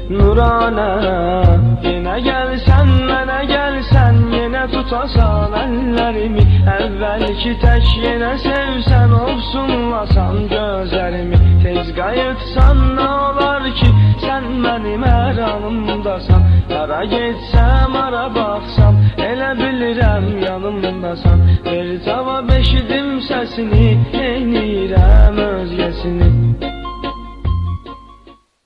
Nurane, yenə gəlsən, mənə gəlsən, yenə tutasan əllərimi. Əvvəlki tək yenə sevsən, ovsunlasan gözlərimi. Tez qayıtsan nə olar ki, sən mənim hər anımdasan. Hara getsəm, hara baxsam, elə bilirəm yanımdasan. Bir cavab eşidim səsini, eynirəm özgəsini.